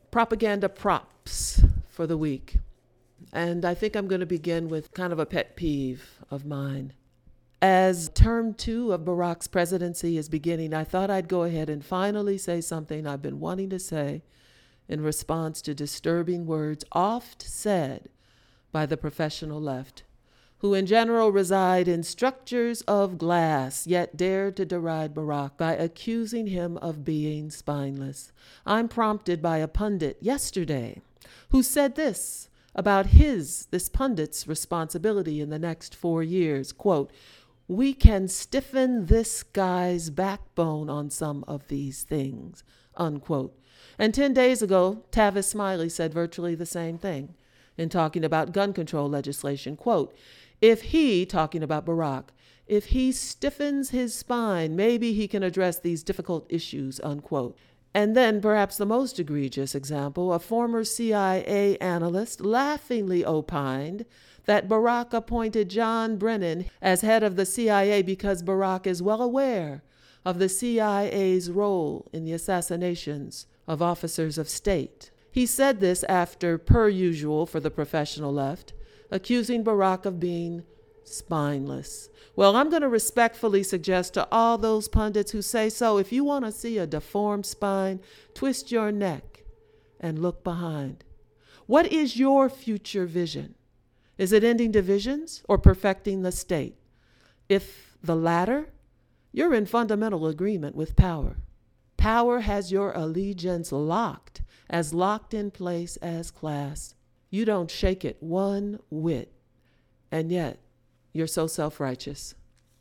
propaganda props for the week. And I think I'm going to begin with kind of a pet peeve of mine. As term 2 of Barack's presidency is beginning, I thought I'd go ahead and finally say something I've been wanting to say in response to disturbing words oft said by the professional left, who in general reside in structures of glass, yet dare to deride Barack by accusing him of being spineless. I'm prompted by a pundit yesterday who said this about this pundit's responsibility in the next 4 years, quote, "We can stiffen this guy's backbone on some of these things," unquote. And 10 days ago, Tavis Smiley said virtually the same thing in talking about gun control legislation, quote, "If he," talking about Barack, "if he stiffens his spine, maybe he can address these difficult issues," unquote. And then, perhaps the most egregious example, a former CIA analyst laughingly opined that Barack appointed John Brennan as head of the CIA because Barack is well aware of the CIA's role in the assassinations of officers of state. He said this after, per usual for the professional left, accusing Barack of being spineless. Well, I'm going to respectfully suggest to all those pundits who say so, if you want to see a deformed spine, twist your neck and look behind. What is your future vision? Is it ending divisions or perfecting the state? If the latter, you're in fundamental agreement with power. Power has your allegiance locked in place as class. You don't shake it one whit. And yet, you're so self-righteous.